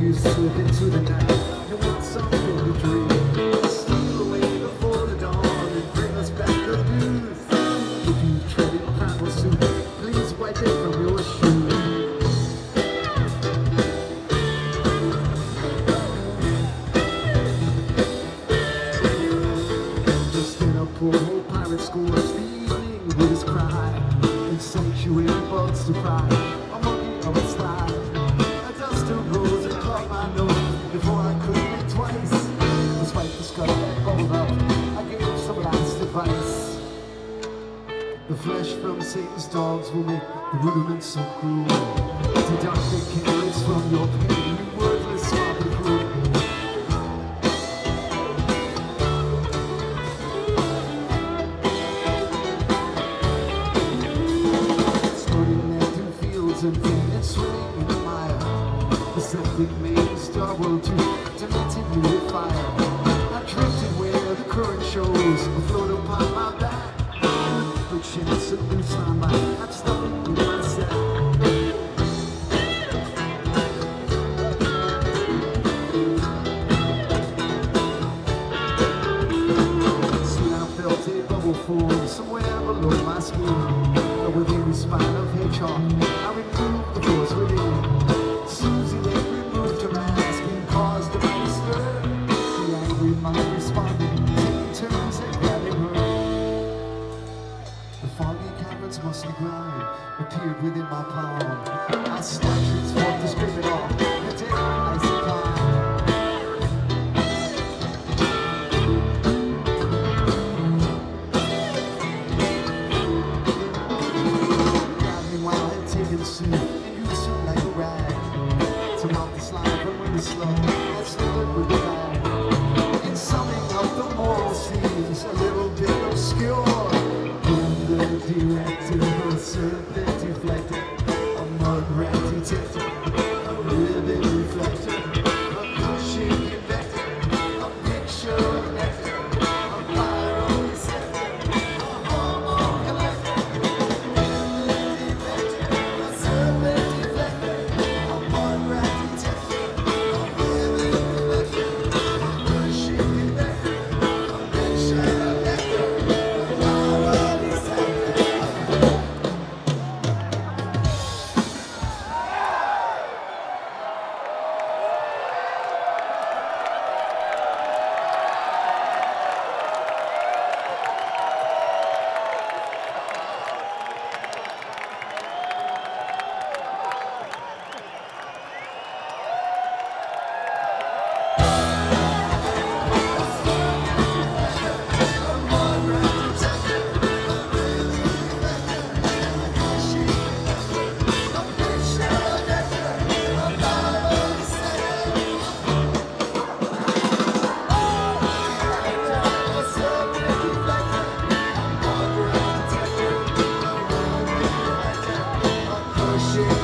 you slip into the night. You want something to dream. Steal away before the dawn and bring us back the news. If you tread in primal suit, please wipe it from your shoes. Just in a poor old pirate scores the evening with his cry. In sanctuary bugs to cry, a monkey of a slide. A duster rose and caught my nose before I could think twice. Despite the scuff that bubbled up, I gave some last advice. The flesh from Satan's dogs will make the rudiments so cruel. To dock the carrots from your pain, you worthless sloppy crew. And feet and swimming in the mire. The septic maze doubled to demented me with fire. I drifted where the current shows, afloat upon my back. Friction and some loose on my, I'm stuck in my sack. Soon I felt a bubble form somewhere below my skin. Within the spine of hedgehog, I removed the force within. Susie then removed her mask and caused a mighty stir. The angry monk responded, taking turns at grabbing her. The foggy cavern's musty ground appeared within my palm. I snatched its fork to scrape it off, and take an icy climb. And you soon like a rag to mount the slide from when it's slow and slip with the bag. In summing up the moral seems a little bit obscure. In the directive of a serpent deflector, a mud rat detector, a ribbon reflector, a cushion convector, a picture of nectar, a viral receptor, a hormone collector. Shit.